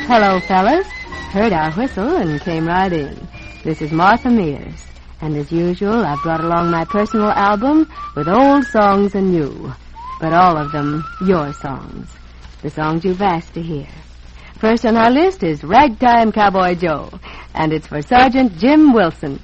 Hello, fellas. Heard our whistle and came right in. This is Martha Mears. And as usual, I've brought along my personal album with old songs and new. But all of them your songs. The songs you've asked to hear. First on our list is Ragtime Cowboy Joe. And it's for Sergeant Jim Wilson.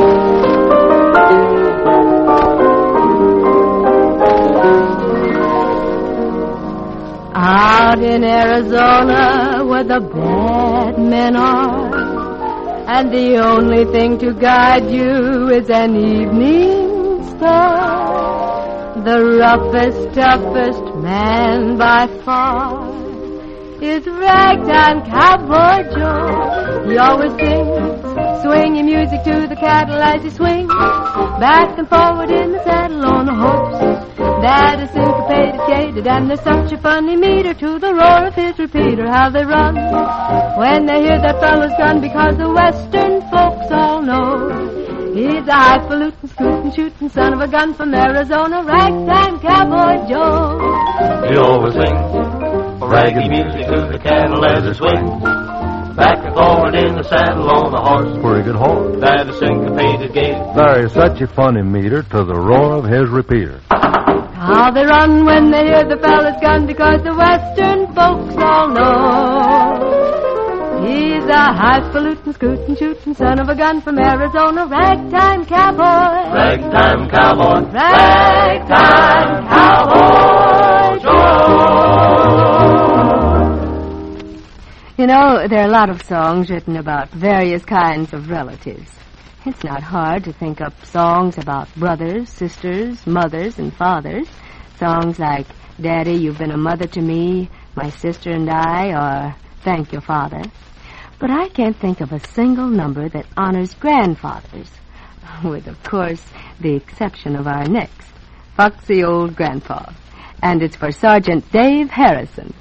Out in Arizona where the bad men are, and the only thing to guide you is an evening star. The roughest, toughest man by far is Ragtime Cowboy Joe. He always sings swinging music to the cattle as he swings back and forward in the saddle on a horse that is syncopated, jaded, and there's such a funny meter to the roar of his repeater. How they run when they hear that fellow's gun, because the western folks all know he's a highfalutin, scootin', shootin' son of a gun from Arizona, Ragtime Cowboy Joe. He always sings ragged music to the cattle as they swing back and forward in the saddle on the horse. Pretty good horse. That is syncopated gait. There is such a funny meter to the roar of his repeater. How they run when they hear the fella's gun, because the western folks all know he's a highfalutin, scootin', shootin' son of a gun from Arizona, Ragtime Cowboy. Ragtime Cowboy. Ragtime Cowboy Joe. You know, there are a lot of songs written about various kinds of relatives. It's not hard to think up songs about brothers, sisters, mothers, and fathers. Songs like, Daddy, You've Been a Mother to Me, My Sister and I, or Thank Your Father. But I can't think of a single number that honors grandfathers, with, of course, the exception of our next, Foxy Old Grandpa. And it's for Sergeant Dave Harrison.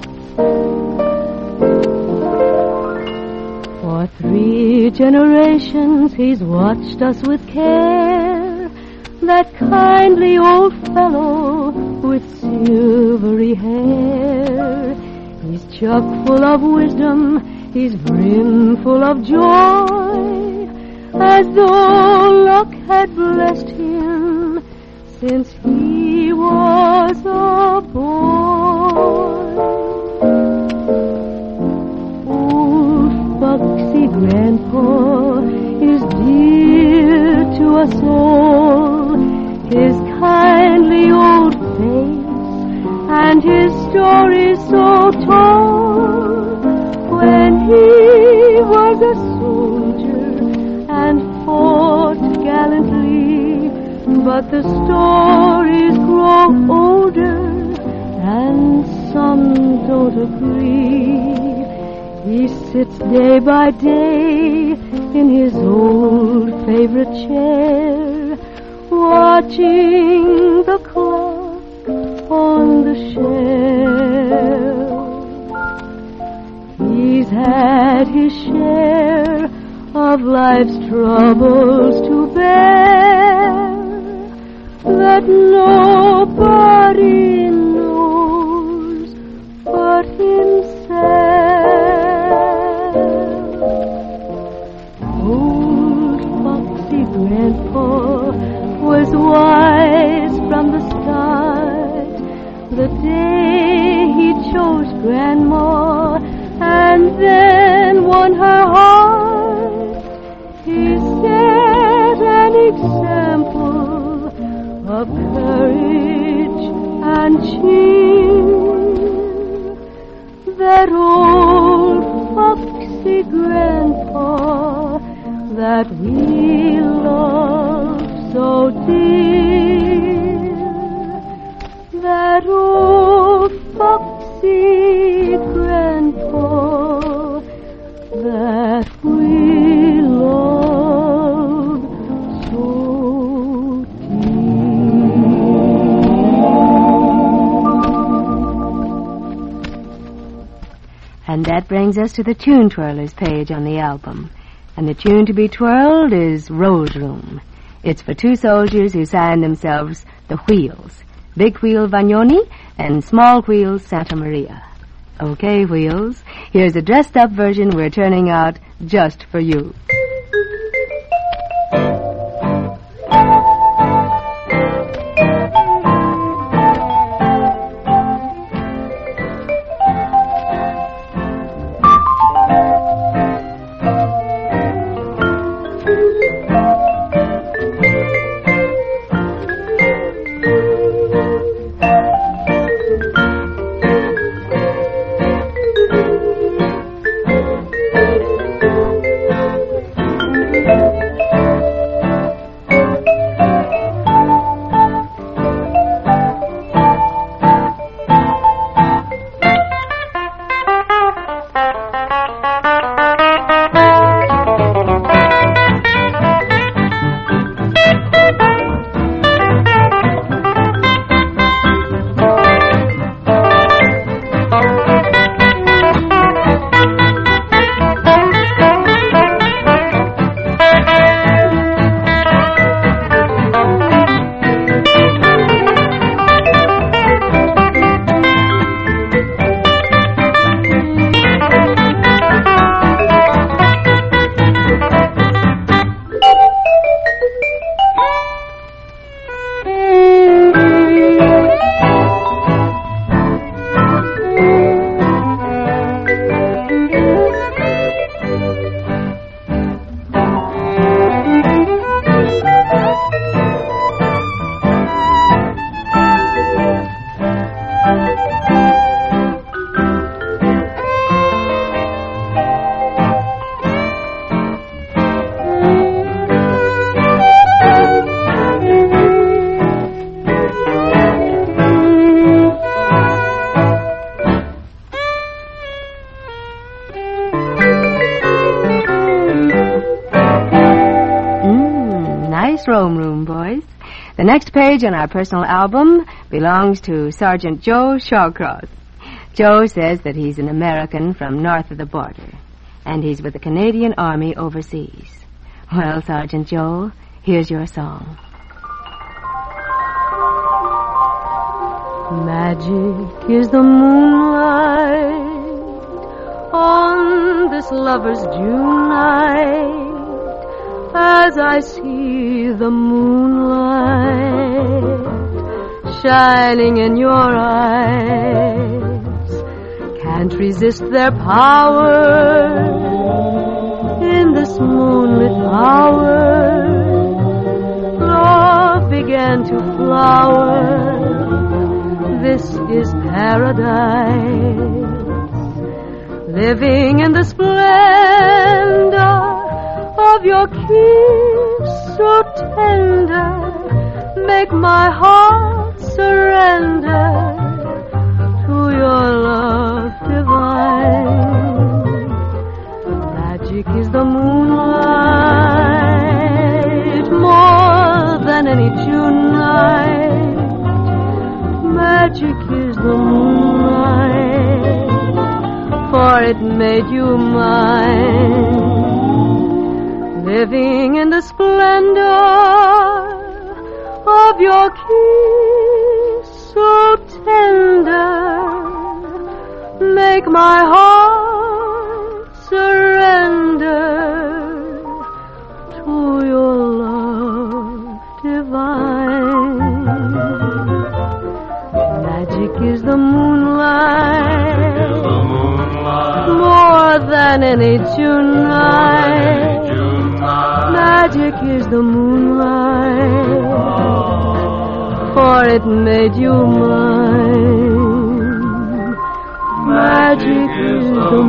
For 3 generations he's watched us with care, that kindly old fellow with silvery hair. He's chock full of wisdom, he's brimful of joy, as though luck had blessed him since he was a boy. Foxy Grandpa is dear to us all. His kindly old face and his story so tall. When he was a soldier and fought gallantly, but the stories grow older and some don't agree. He sits day by day in his old favorite chair, watching the clock on the shelf. He's had his share of life's troubles to bear, that nobody knows but himself. Grandpa was wise from the start, the day he chose Grandma and then won her heart. He set an example of courage and cheer. That old foxy Grandpa that we love so dear, that old foxy Grandpa that we love so dear. And that brings us to the Tune Twirlers page on the album. And the tune to be twirled is Rose Room. It's for 2 soldiers who sign themselves the Wheels, Big Wheel Vagnoni and Small Wheel Santa Maria. Okay, Wheels. Here's a dressed-up version we're turning out just for you. Rome Room, boys. The next page on our personal album belongs to Sergeant Joe Shawcross. Joe says that he's an American from north of the border, and he's with the Canadian Army overseas. Well, Sergeant Joe, here's your song. Magic is the moonlight on this lover's June night, as I see the moonlight shining in your eyes. Can't resist their power in this moonlit hour. Love began to flower. This is paradise. Living in the splendor of your kiss so tender, make my heart surrender to your love divine. Magic is the moonlight more than any June night. Magic is the moonlight, for it made you mine. Living in the splendor of your kiss so tender, make my heart surrender to your love divine. Magic is the moonlight, more than any June night. Magic is the moonlight, for it made you mine. Magic is the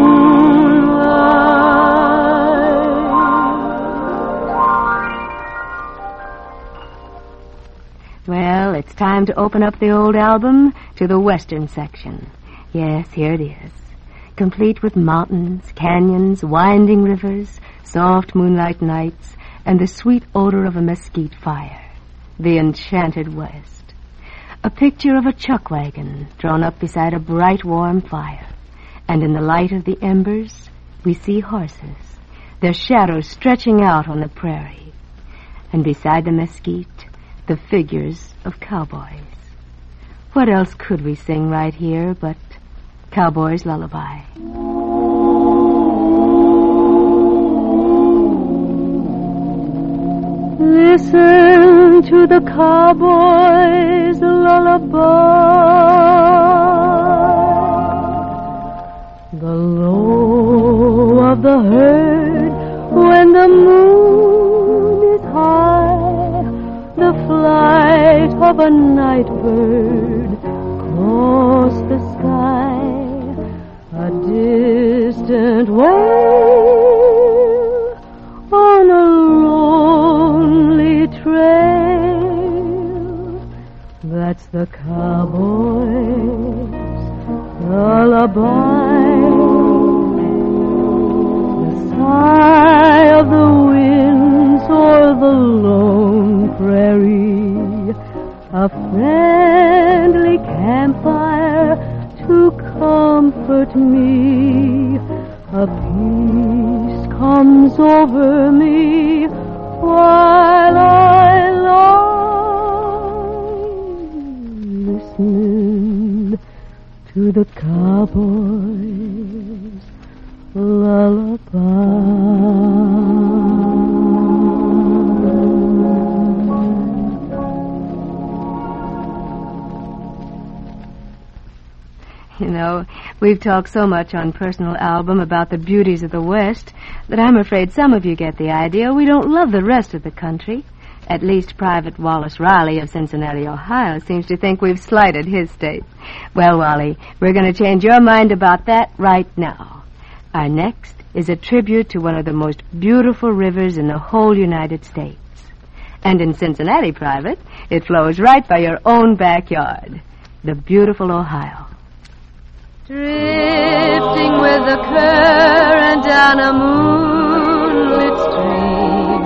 moonlight. Well, it's time to open up the old album to the western section. Yes, here it is. Complete with mountains, canyons, winding rivers, soft moonlight nights, and the sweet odor of a mesquite fire. The enchanted West. A picture of a chuck wagon drawn up beside a bright, warm fire. And in the light of the embers, we see horses, their shadows stretching out on the prairie. And beside the mesquite, the figures of cowboys. What else could we sing right here but Cowboy's Lullaby. Listen to the cowboy's lullaby. The low of the herd when the moon is high, the flight of a night bird across the sky, a distant wail on a lonely trail. That's the cowboy's lullaby. The sigh of the winds o'er the lone prairie, a friendly campfire to comfort me. A peace comes over me while I lie listening to the cowboy's lullaby. You know, we've talked so much on Personal Album about the beauties of the West that I'm afraid some of you get the idea we don't love the rest of the country. At least Private Wallace Riley of Cincinnati, Ohio, seems to think we've slighted his state. Well, Wally, we're going to change your mind about that right now. Our next is a tribute to one of the most beautiful rivers in the whole United States. And in Cincinnati, Private, it flows right by your own backyard, the beautiful Ohio. Drifting with the current down a moonlit stream,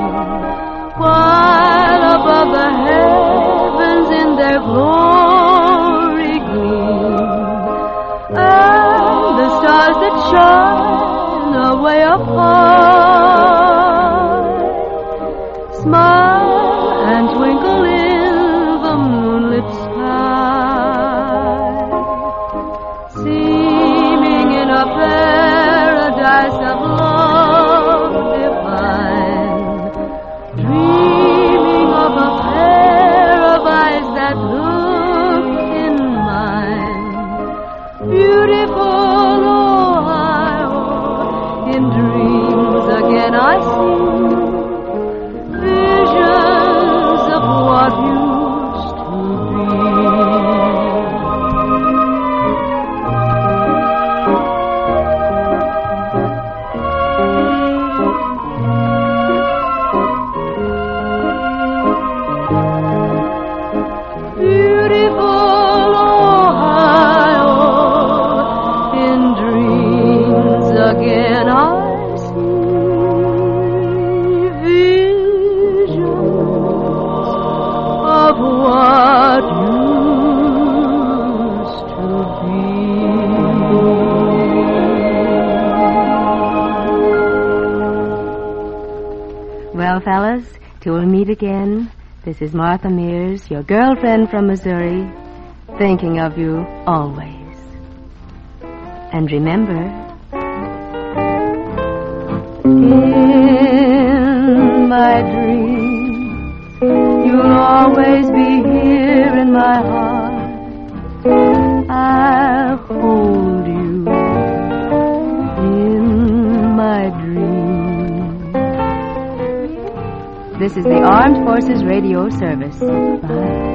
while above the heavens in their glory gleam, and the stars that shine away up high smile and twinkle in the moonlit sky, seeming in a paradise of love divine, dreaming of a pair of eyes that look in mine. Beautiful Ohio, in dreams again I see visions of what used to be. Beautiful Ohio, in dreams again I see visions of what used to be. Well, fellas, till we meet again, this is Martha Mears, your girlfriend from Missouri, thinking of you always. And remember, in my dreams, you'll always be here in my heart. I'll hold you in my dreams. This is the Armed Forces Radio Service. Bye.